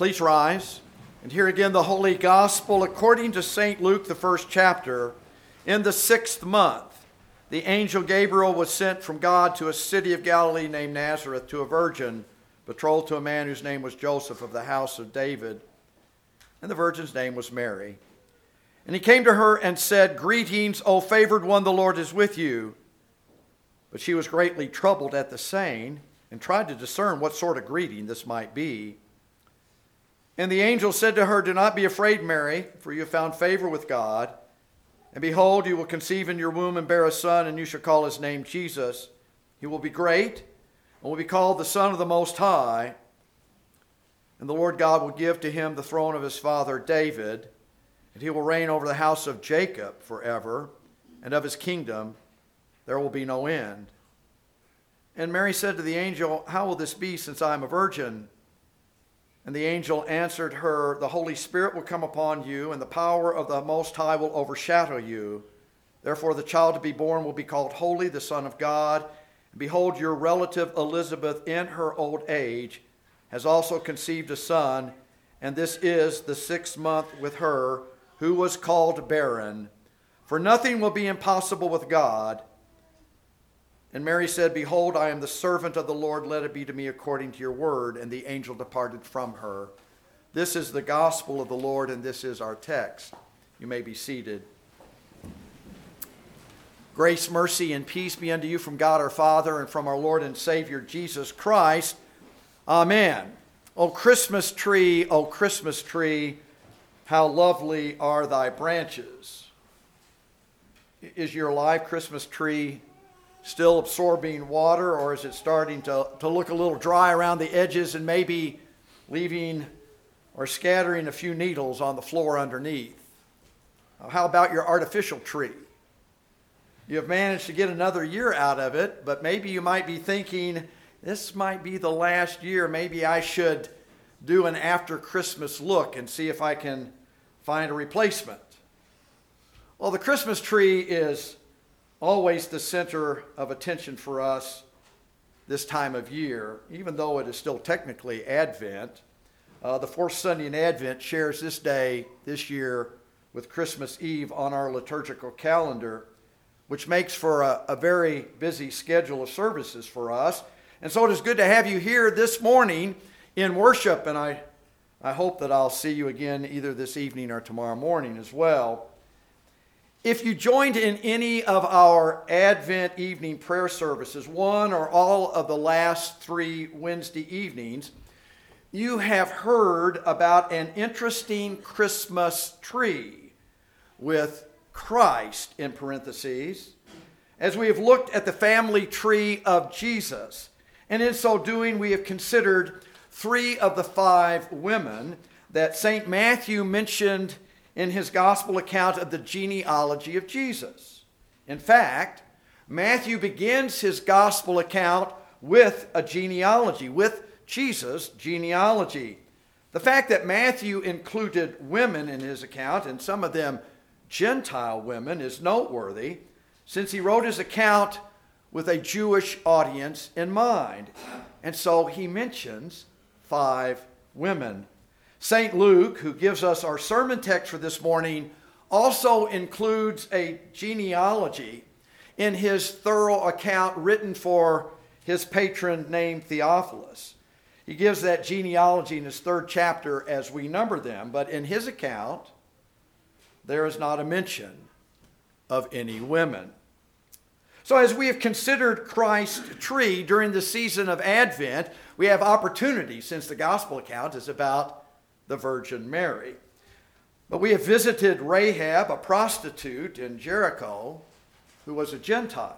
Please rise and hear again the Holy Gospel according to St. Luke, the first chapter. In the 6th month, the angel Gabriel was sent from God to a city of Galilee named Nazareth to a virgin betrothed to a man whose name was Joseph of the house of David. And the virgin's name was Mary. And he came to her and said, "Greetings, O favored one, the Lord is with you." But she was greatly troubled at the saying and tried to discern what sort of greeting this might be. And the angel said to her, "Do not be afraid, Mary, for you have found favor with God. And behold, you will conceive in your womb and bear a son, and you shall call his name Jesus. He will be great and will be called the Son of the Most High. And the Lord God will give to him the throne of his father David, and he will reign over the house of Jacob forever, and of his kingdom there will be no end." And Mary said to the angel, "How will this be, since I am a virgin?" And the angel answered her, "The Holy Spirit will come upon you, and the power of the Most High will overshadow you. Therefore the child to be born will be called Holy, the Son of God. And behold, your relative Elizabeth in her old age has also conceived a son, and this is the 6th month with her, who was called barren. For nothing will be impossible with God." And Mary said, "Behold, I am the servant of the Lord. Let it be to me according to your word." And the angel departed from her. This is the gospel of the Lord, and this is our text. You may be seated. Grace, mercy, and peace be unto you from God our Father and from our Lord and Savior Jesus Christ. Amen. O Christmas tree, how lovely are thy branches. Is your live Christmas tree still absorbing water, or is it starting to look a little dry around the edges and maybe leaving or scattering a few needles on the floor underneath? How about your artificial tree? You have managed to get another year out of it, but maybe you might be thinking, this might be the last year. Maybe I should do an after Christmas look and see if I can find a replacement. Well, the Christmas tree is always the center of attention for us this time of year, even though it is still technically Advent. The fourth Sunday in Advent shares this day this year with Christmas Eve on our liturgical calendar, which makes for a very busy schedule of services for us. And so it is good to have you here this morning in worship, and I hope that I'll see you again either this evening or tomorrow morning as well. If you joined in any of our Advent evening prayer services, one or all of the last 3 Wednesday evenings, you have heard about an interesting Christmas tree with Christ in parentheses, as we have looked at the family tree of Jesus. And in so doing, we have considered 3 of the 5 women that St. Matthew mentioned in his gospel account of the genealogy of Jesus. In fact, Matthew begins his gospel account with a genealogy, with Jesus' genealogy. The fact that Matthew included women in his account, and some of them Gentile women, is noteworthy, since he wrote his account with a Jewish audience in mind. And so he mentions 5 women. St. Luke, who gives us our sermon text for this morning, also includes a genealogy in his thorough account written for his patron named Theophilus. He gives that genealogy in his 3rd chapter as we number them, but in his account, there is not a mention of any women. So as we have considered Christ's tree during the season of Advent, we have opportunity, since the gospel account is about the Virgin Mary. But we have visited Rahab, a prostitute in Jericho, who was a Gentile.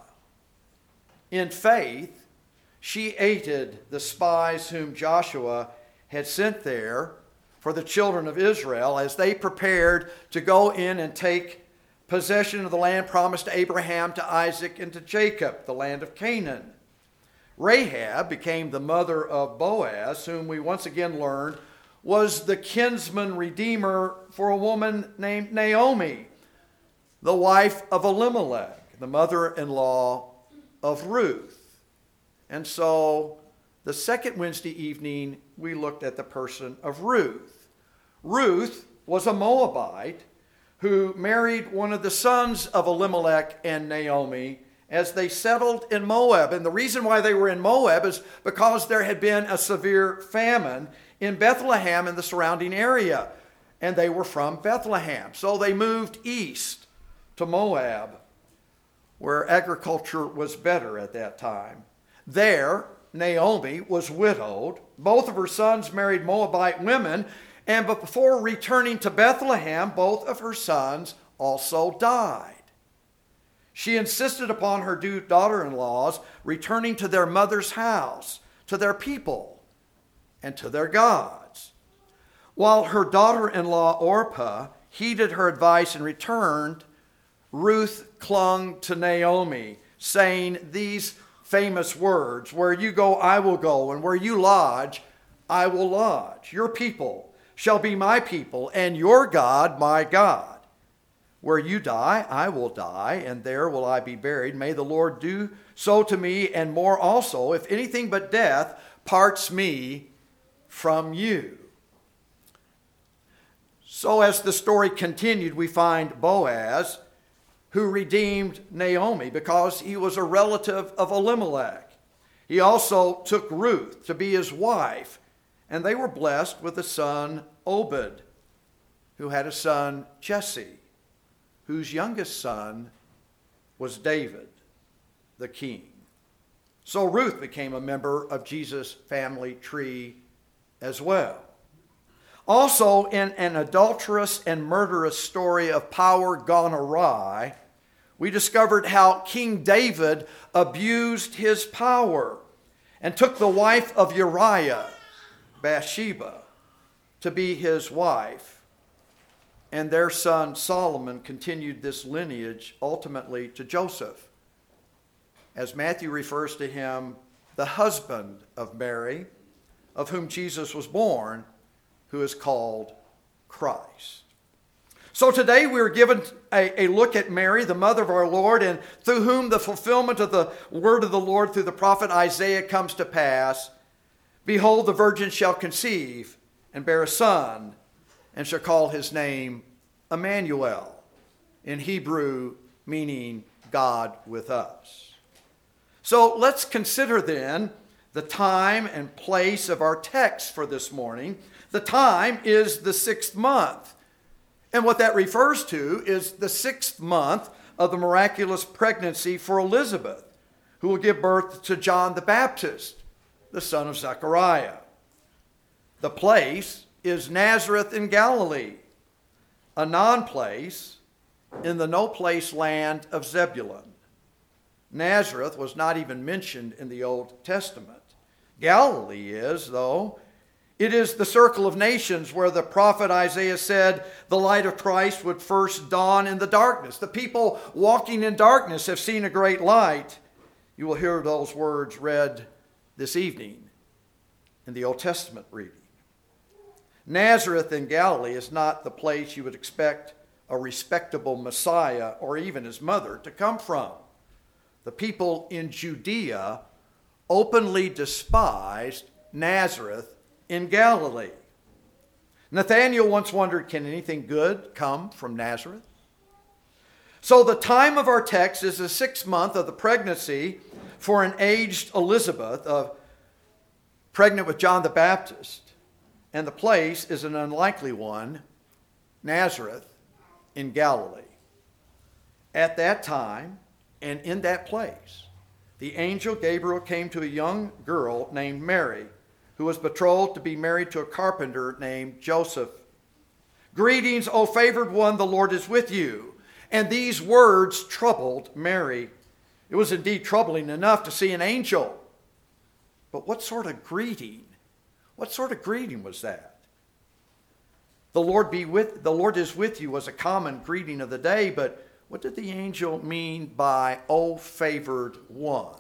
In faith, she aided the spies whom Joshua had sent there for the children of Israel as they prepared to go in and take possession of the land promised to Abraham, to Isaac, and to Jacob, the land of Canaan. Rahab became the mother of Boaz, whom we once again learned was the kinsman redeemer for a woman named Naomi, the wife of Elimelech, the mother-in-law of Ruth. And so the second Wednesday evening, we looked at the person of Ruth. Ruth was a Moabite who married one of the sons of Elimelech and Naomi as they settled in Moab. And the reason why they were in Moab is because there had been a severe famine in Bethlehem and the surrounding area. And they were from Bethlehem. So they moved east to Moab, where agriculture was better at that time. There, Naomi was widowed. Both of her sons married Moabite women. And before returning to Bethlehem, both of her sons also died. She insisted upon her daughter-in-laws returning to their mother's house, to their people, and to their gods. While her daughter-in-law Orpah heeded her advice and returned, Ruth clung to Naomi, saying these famous words, "Where you go, I will go, and where you lodge, I will lodge. Your people shall be my people, and your God my God. Where you die, I will die, and there will I be buried. May the Lord do so to me, and more also, if anything but death parts me from you." So as the story continued, we find Boaz, who redeemed Naomi because he was a relative of Elimelech. He also took Ruth to be his wife, and they were blessed with a son, Obed, who had a son, Jesse, whose youngest son was David, the king. So Ruth became a member of Jesus' family tree as well. Also, in an adulterous and murderous story of power gone awry, we discovered how King David abused his power and took the wife of Uriah, Bathsheba, to be his wife. And their son Solomon continued this lineage ultimately to Joseph, as Matthew refers to him, the husband of Mary, of whom Jesus was born, who is called Christ. So today we are given a look at Mary, the mother of our Lord, and through whom the fulfillment of the word of the Lord through the prophet Isaiah comes to pass. Behold, the virgin shall conceive and bear a son, and shall call his name Emmanuel, in Hebrew meaning God with us. So let's consider then the time and place of our text for this morning. The time is the 6th month. And what that refers to is the 6th month of the miraculous pregnancy for Elizabeth, who will give birth to John the Baptist, the son of Zechariah. The place is Nazareth in Galilee, a non-place in the no-place land of Zebulun. Nazareth was not even mentioned in the Old Testament. Galilee is, though. It is the circle of nations where the prophet Isaiah said the light of Christ would first dawn in the darkness. The people walking in darkness have seen a great light. You will hear those words read this evening in the Old Testament reading. Nazareth in Galilee is not the place you would expect a respectable Messiah or even his mother to come from. The people in Judea openly despised Nazareth in Galilee. Nathanael once wondered, can anything good come from Nazareth? So the time of our text is the 6th month of the pregnancy for an aged Elizabeth, pregnant with John the Baptist. And the place is an unlikely one, Nazareth in Galilee. At that time and in that place, the angel Gabriel came to a young girl named Mary, who was betrothed to be married to a carpenter named Joseph. "Greetings, O favored one, the Lord is with you." And these words troubled Mary. It was indeed troubling enough to see an angel. But what sort of greeting? What sort of greeting was that? The Lord is with you was a common greeting of the day, but what did the angel mean by, "O favored one"?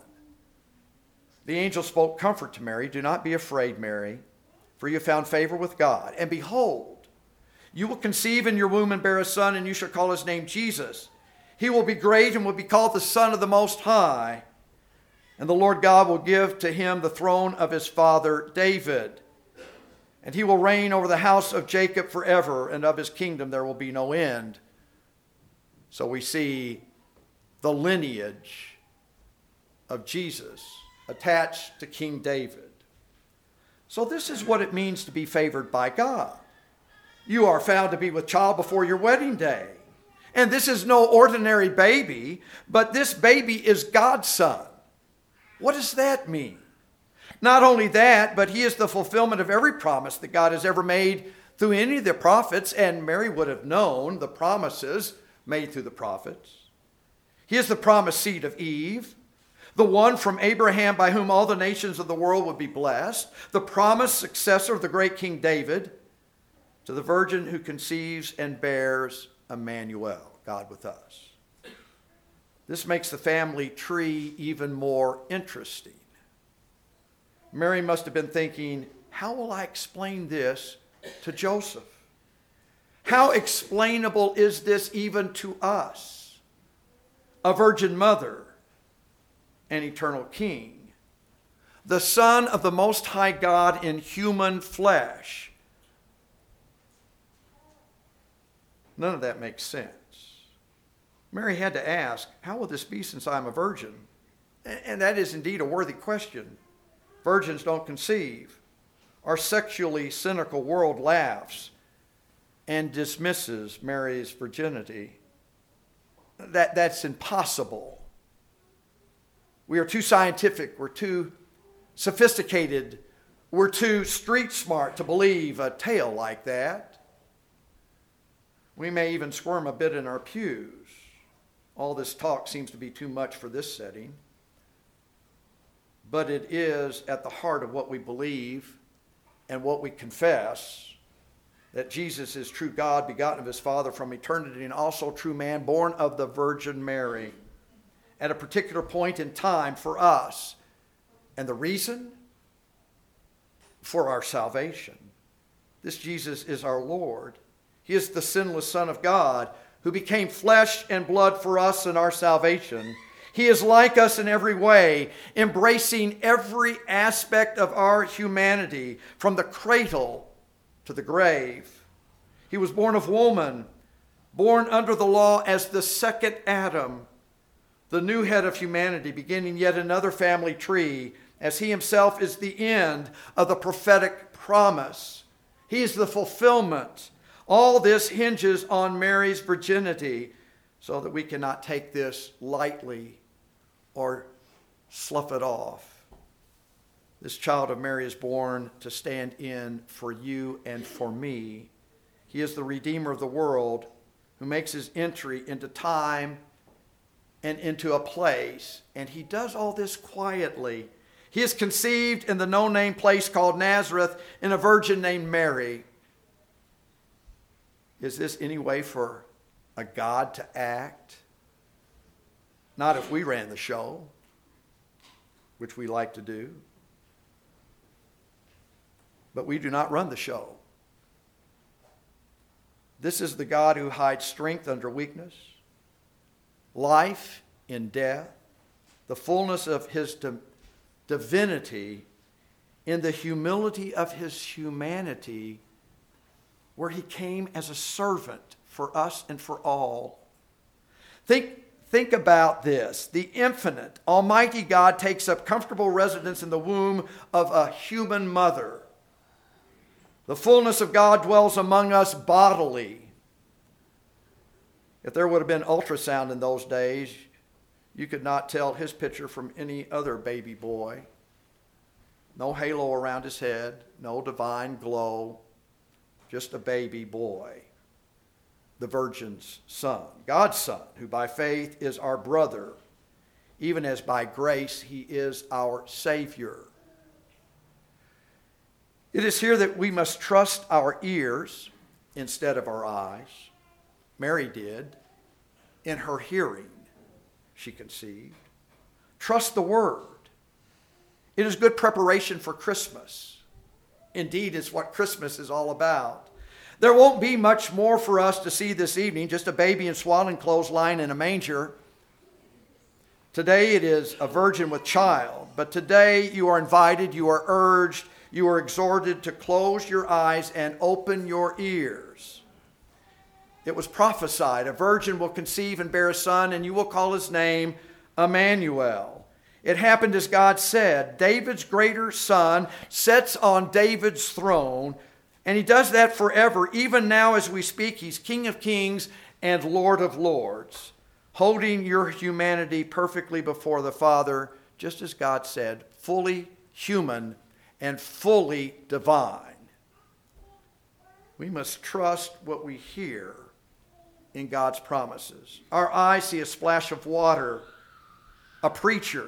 The angel spoke comfort to Mary. "Do not be afraid, Mary, for you have found favor with God. And behold, you will conceive in your womb and bear a son, and you shall call his name Jesus. He will be great and will be called the Son of the Most High. And the Lord God will give to him the throne of his father David. And he will reign over the house of Jacob forever, and of his kingdom there will be no end. So we see the lineage of Jesus attached to King David. So this is what it means to be favored by God. You are found to be with child before your wedding day. And this is no ordinary baby, but this baby is God's son. What does that mean? Not only that, but he is the fulfillment of every promise that God has ever made through any of the prophets, and Mary would have known the promises made through the prophets. He is the promised seed of Eve, the one from Abraham by whom all the nations of the world would be blessed, the promised successor of the great King David, to the virgin who conceives and bears Emmanuel, God with us. This makes the family tree even more interesting. Mary must have been thinking, how will I explain this to Joseph? How explainable is this even to us? A virgin mother, an eternal king, the Son of the Most High God in human flesh. None of that makes sense. Mary had to ask, how will this be since I'm a virgin? And that is indeed a worthy question. Virgins don't conceive. Our sexually cynical world laughs and dismisses Mary's virginity. That's impossible. We are too scientific. We're too sophisticated. We're too street smart to believe a tale like that. We may even squirm a bit in our pews. All this talk seems to be too much for this setting. But it is at the heart of what we believe and what we confess, that Jesus is true God, begotten of his Father from eternity, and also true man, born of the Virgin Mary, at a particular point in time for us. And the reason? For our salvation. This Jesus is our Lord. He is the sinless Son of God, who became flesh and blood for us in our salvation. He is like us in every way, embracing every aspect of our humanity, from the cradle to the grave. He was born of woman, born under the law as the second Adam, the new head of humanity, beginning yet another family tree, as he himself is the end of the prophetic promise. He is the fulfillment. All this hinges on Mary's virginity, so that we cannot take this lightly or slough it off. This child of Mary is born to stand in for you and for me. He is the Redeemer of the world, who makes his entry into time and into a place. And he does all this quietly. He is conceived in the no-name place called Nazareth in a virgin named Mary. Is this any way for a God to act? Not if we ran the show, which we like to do. But we do not run the show. This is the God who hides strength under weakness, life in death, the fullness of his divinity in the humility of his humanity, where he came as a servant for us and for all. Think about this. The infinite, almighty God takes up comfortable residence in the womb of a human mother. The fullness of God dwells among us bodily. If there would have been ultrasound in those days, you could not tell his picture from any other baby boy. No halo around his head, no divine glow, just a baby boy. The Virgin's Son, God's Son, who by faith is our brother, even as by grace he is our Savior. It is here that we must trust our ears instead of our eyes. Mary did. In her hearing, she conceived. Trust the Word. It is good preparation for Christmas. Indeed, it's what Christmas is all about. There won't be much more for us to see this evening, just a baby in swaddling clothes lying in a manger. Today it is a virgin with child. But today you are invited, you are urged, you are exhorted to close your eyes and open your ears. It was prophesied, a virgin will conceive and bear a son, and you will call his name Emmanuel. It happened as God said. David's greater son sits on David's throne, and he does that forever. Even now as we speak, he's King of kings and Lord of lords, holding your humanity perfectly before the Father, just as God said, fully human and fully divine. We must trust what we hear in God's promises. Our eyes see a splash of water, a preacher,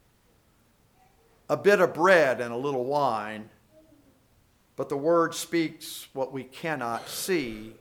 a bit of bread, and a little wine. But the Word speaks what we cannot see.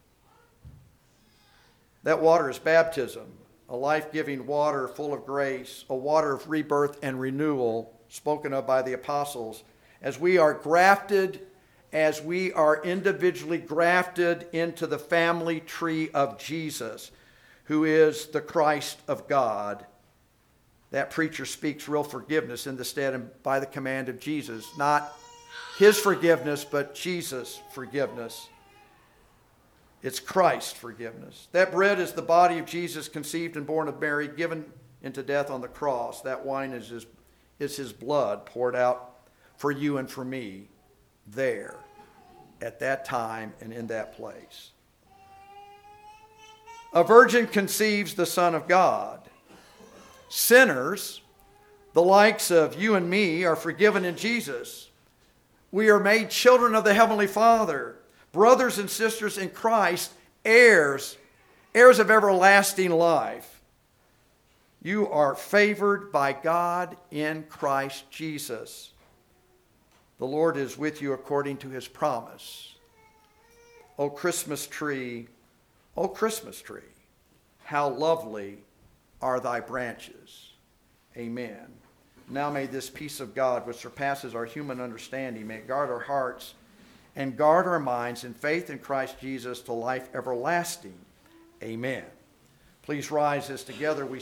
That water is baptism, a life-giving water full of grace, a water of rebirth and renewal spoken of by the apostles. As we are grafted, as we are individually grafted into the family tree of Jesus, who is the Christ of God, that preacher speaks real forgiveness in the stead and by the command of Jesus. Not his forgiveness, but Jesus' forgiveness. It's Christ's forgiveness. That bread is the body of Jesus, conceived and born of Mary, given into death on the cross. That wine is his blood poured out for you and for me there at that time and in that place. A virgin conceives the Son of God. Sinners, the likes of you and me, are forgiven in Jesus. We are made children of the Heavenly Father, brothers and sisters in Christ, heirs of everlasting life. You are favored by God in Christ Jesus. The Lord is with you according to his promise. O Christmas tree, how lovely are thy branches. Amen. Now may this peace of God, which surpasses our human understanding, may guard our hearts and guard our minds in faith in Christ Jesus to life everlasting. Amen. Please rise as together we